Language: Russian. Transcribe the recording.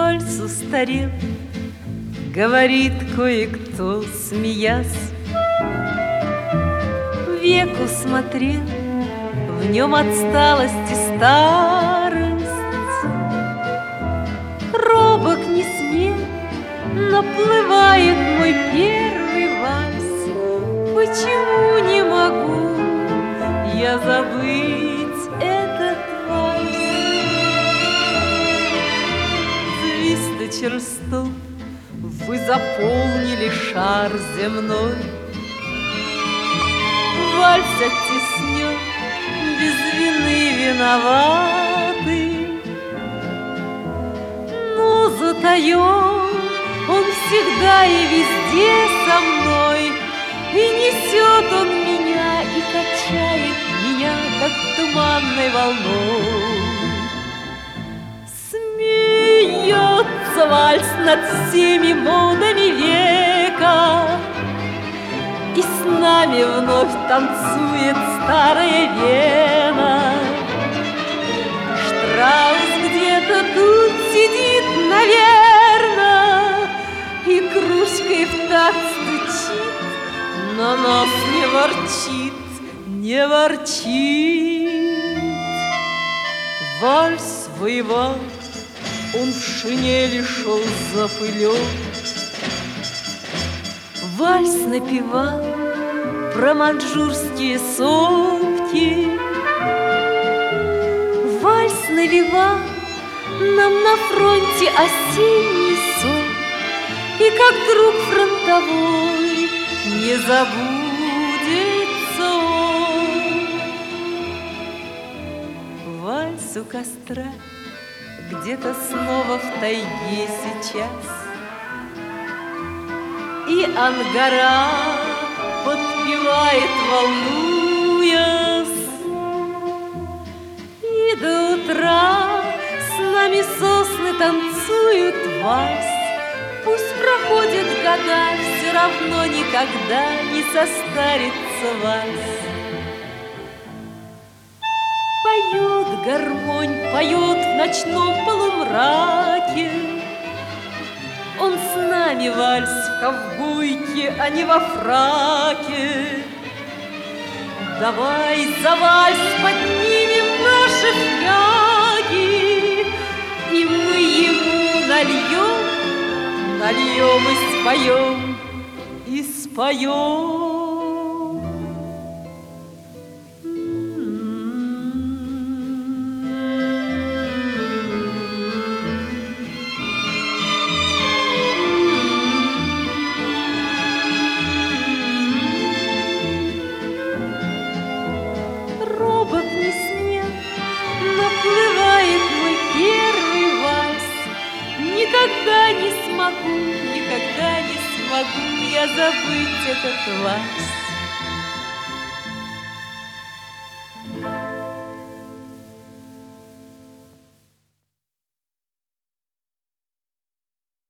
Вальс устарел, говорит кое-кто, смеясь. Век усмотрел, в нем отсталость и старость. Робок не смел, наплывает мой первый вальс. Почему не могу я забыть этот вальс? Звезды черстов, вы заполнили шар земной. Вальс оттеснен, без вины виноваты, но затаен он всегда и везде со мной. И несет он меня, и качает меня, как туманной волной. Смеется вальс над всеми модами века, и с нами вновь танцует старая Вена. Штраус где-то тут сидит, наверно, и кружкой в такт стучит, но нас не ворчит, не ворчит. Вальс воевал, он в шинели шел запылен. Вальс напевал про маньчжурские сопки. Вальс навевал нам на фронте осенний сон. И как друг фронтовой не забудется он. Вальс у костра, где-то снова в тайге сейчас. И ангара подпевает, волнуясь. И до утра с нами сосны танцуют вальс. Пусть проходят года, все равно никогда не состарится вальс. Поет гармонь, поет в ночном полумраке. Он с нами вальс в ковбойке, а не во фраке. Давай за вальс поднимем наши фляги, и мы ему нальем, нальем и споем, и споем. Робок не смел, наплывает мой первый вальс. Никогда не смогу я забыть этот вальс.